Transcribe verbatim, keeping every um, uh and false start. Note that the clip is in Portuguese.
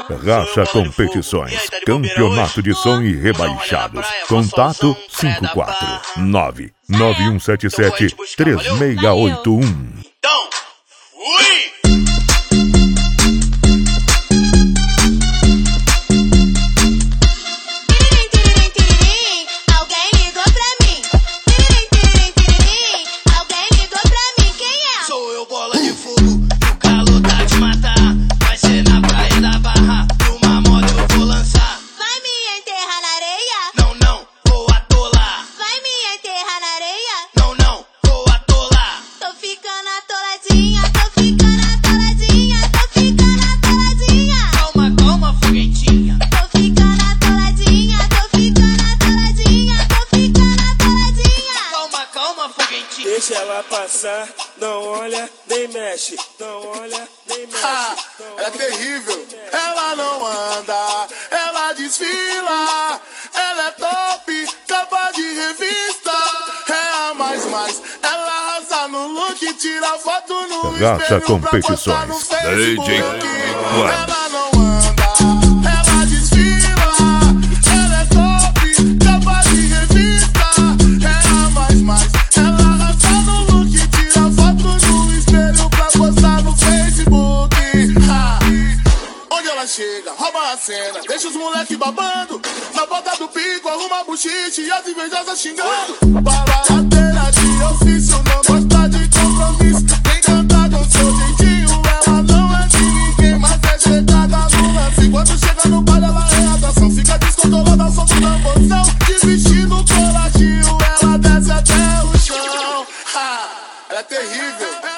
Racha Competições, campeonato de som e rebaixados. Contato cinco quatro nove nove um sete sete três seis oito um. Então, fui! Deixa ela passar, não olha, nem mexe, não olha, nem mexe. Ah, ela é terrível. Ela não anda, ela desfila. Ela é top, capa de revista. É a mais mais, ela arrasa no look, tira foto no Racha espelho Competições, pra postar no Facebook. D J Ela não anda, ela desfila. Ela é top, capa de revista. É a mais mais. Chega, rouba a cena, deixa os moleque babando. Na bota do pico, arruma buchiche e as invejosas xingando. Baladeira de ofício, não gosta de compromisso. Tem cantar com seu jeitinho, ela não é de ninguém, mas é chegada no lance. Quando chega no baile, ela é atração. Fica descontrolada ao som do tamborzão. De vestido coladinho, ela desce até o chão. Ha, ela é terrível.